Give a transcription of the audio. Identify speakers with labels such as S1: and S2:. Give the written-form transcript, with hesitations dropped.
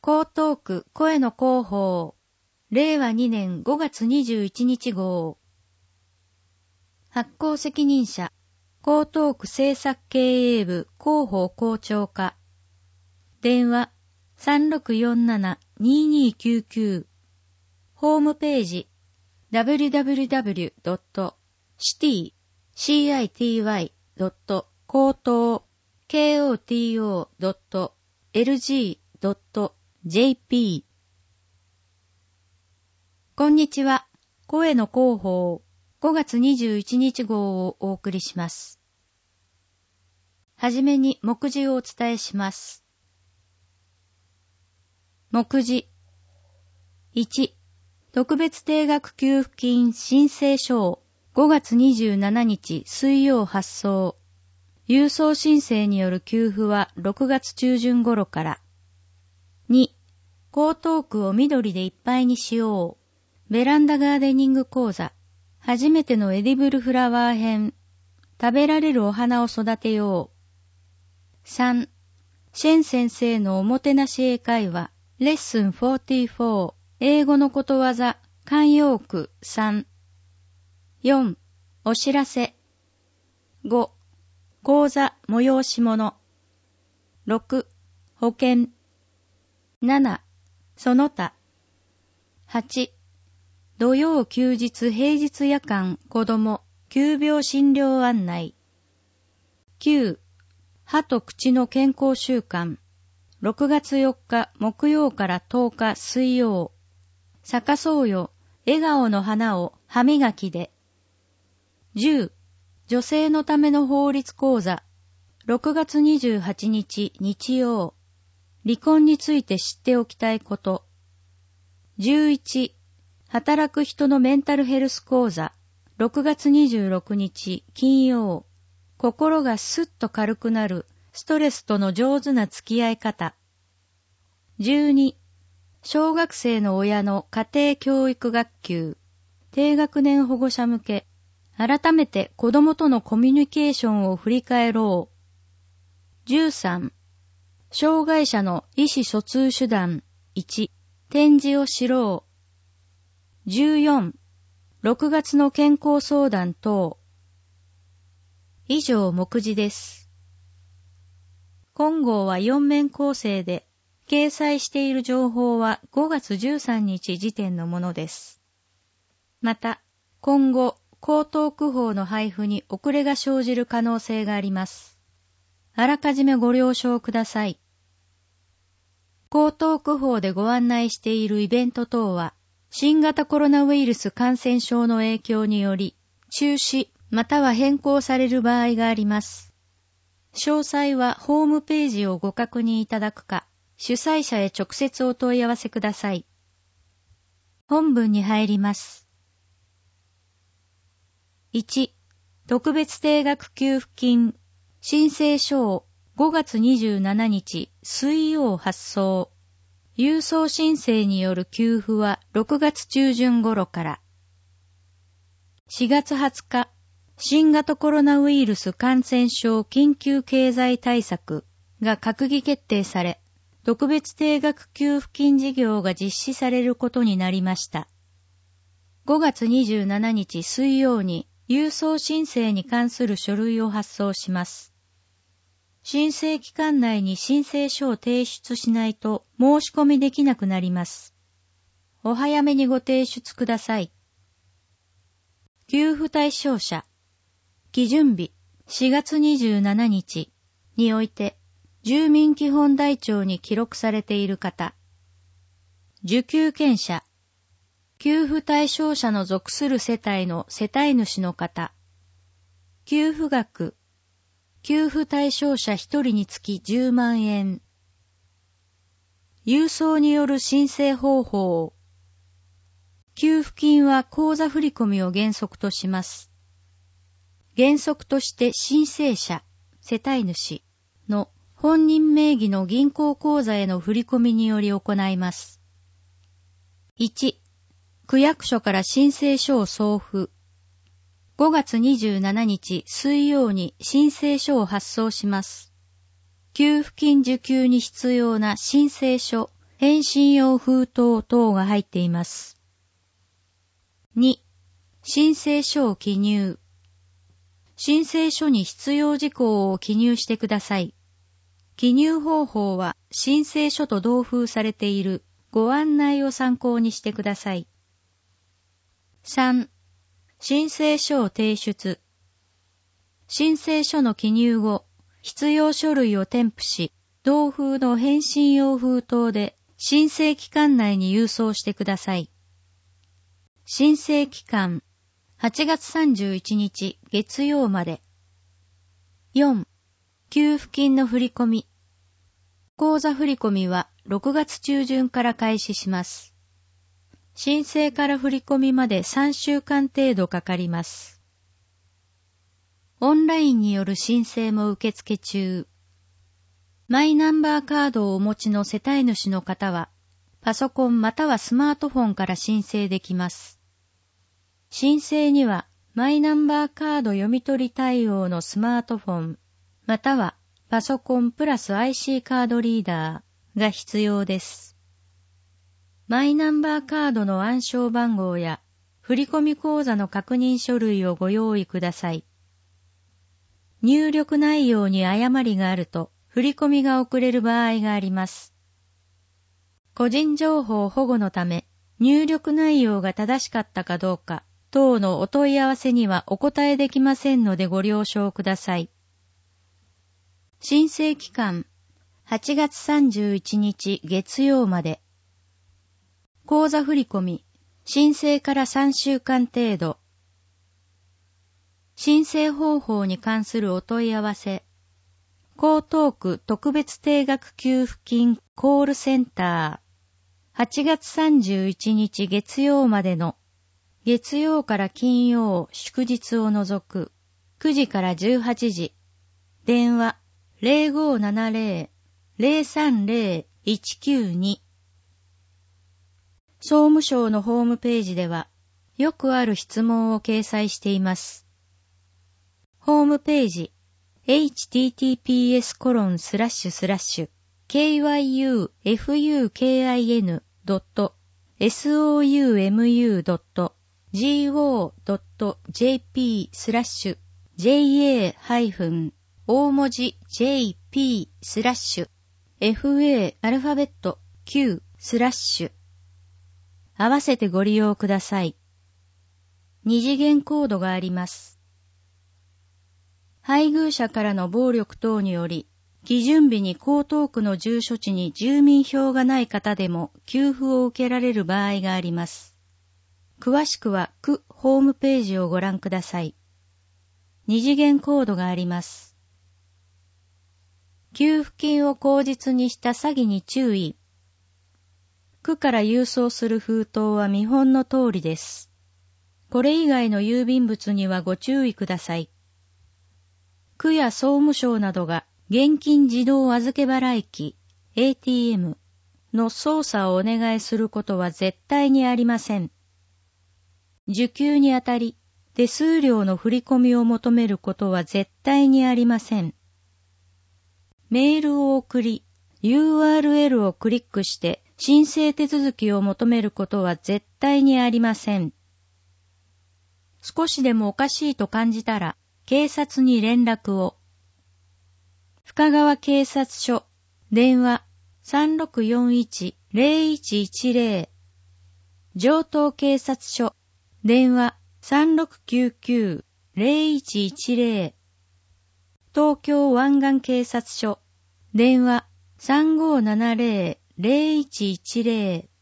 S1: 江東区声の広報令和2年5月21日号発行責任者江東区政策経営部広報校長課電話 3647-2299 ホームページ www.city-koto.lg.jp こんにちは。声の広報5月21日号をお送りします。はじめに目次をお伝えします。目次1、特別定額給付金申請書を5月27日水曜発送。郵送申請による給付は6月中旬頃から。2、江東区を緑でいっぱいにしよう。ベランダガーデニング講座。初めてのエディブルフラワー編。食べられるお花を育てよう。3、シェン先生のおもてなし英会話。レッスン44。英語のことわざ。慣用句3。4、お知らせ。5、講座催し物。6、保険。7、その他。8、土曜休日平日夜間子供急病診療案内。9、歯と口の健康週間。6月4日木曜から10日水曜。咲かそうよ、笑顔の花を歯磨きで。10、女性のための法律講座。6月28日日曜。離婚について知っておきたいこと。11、働く人のメンタルヘルス講座。6月26日金曜。心がスッと軽くなるストレスとの上手な付き合い方。12、小学生の親の家庭教育学級。低学年保護者向け。改めて子供とのコミュニケーションを振り返ろう。13、障害者の意思疎通手段。1、展示を知ろう。14、6月の健康相談等。以上目次です。今号は4面構成で、掲載している情報は5月13日時点のものです。また、今後、江東区法の配布に遅れが生じる可能性があります。あらかじめご了承ください。江東区法でご案内しているイベント等は、新型コロナウイルス感染症の影響により、中止または変更される場合があります。詳細はホームページをご確認いただくか、主催者へ直接お問い合わせください。本文に入ります。1、特別定額給付金申請書を5月27日水曜発送。郵送申請による給付は6月中旬頃から。4月20日、新型コロナウイルス感染症緊急経済対策が閣議決定され、特別定額給付金事業が実施されることになりました。5月27日水曜に郵送申請に関する書類を発送します。申請期間内に申請書を提出しないと申し込みできなくなります。お早めにご提出ください。給付対象者。基準日4月27日において住民基本台帳に記録されている方。受給権者。給付対象者の属する世帯の世帯主の方。給付額。給付対象者1人につき10万円。郵送による申請方法。給付金は口座振込を原則とします。原則として申請者、世帯主の本人名義の銀行口座への振込により行います。1、区役所から申請書を送付。5月27日水曜に申請書を発送します。給付金受給に必要な申請書、 返信用封筒等が入っています。2、申請書を記入。申請書に必要事項を記入してください。記入方法は申請書と同封されているご案内を参考にしてください。3、申請書を提出。申請書の記入後、必要書類を添付し、同封の返信用封筒で申請期間内に郵送してください。申請期間、8月31日月曜まで。4、給付金の振り込み。口座振り込みは6月中旬から開始します。申請から振り込みまで3週間程度かかります。オンラインによる申請も受付中。マイナンバーカードをお持ちの世帯主の方は、パソコンまたはスマートフォンから申請できます。申請には、マイナンバーカード読み取り対応のスマートフォン、またはパソコンプラス IC カードリーダーが必要です。マイナンバーカードの暗証番号や振込口座の確認書類をご用意ください。入力内容に誤りがあると振り込みが遅れる場合があります。個人情報保護のため入力内容が正しかったかどうか等のお問い合わせにはお答えできませんのでご了承ください。申請期間、8月31日月曜まで。口座振込、申請から3週間程度。申請方法に関するお問い合わせ。江東区特別定額給付金コールセンター。8月31日月曜までの月曜から金曜祝日を除く9時から18時。電話0570-030-192。総務省のホームページではよくある質問を掲載しています。ホームページ https://kyufukin.soumu.go.jp/ 大文字 jp/fa アルファベット q/ 合わせてご利用ください。二次元コードがあります。配偶者からの暴力等により、基準日に江東区の住所地に住民票がない方でも給付を受けられる場合があります。詳しくは区ホームページをご覧ください。二次元コードがあります。給付金を口実にした詐欺に注意。区から郵送する封筒は見本の通りです。これ以外の郵便物にはご注意ください。区や総務省などが現金自動預け払機 ATM の操作をお願いすることは絶対にありません。受給にあたり手数料の振り込みを求めることは絶対にありません。メールを送り URL をクリックして申請手続きを求めることは絶対にありません。少しでもおかしいと感じたら警察に連絡を。深川警察署、電話 3641-0110。城東警察署、電話 3699-0110。東京湾岸警察署、電話 3570-0110。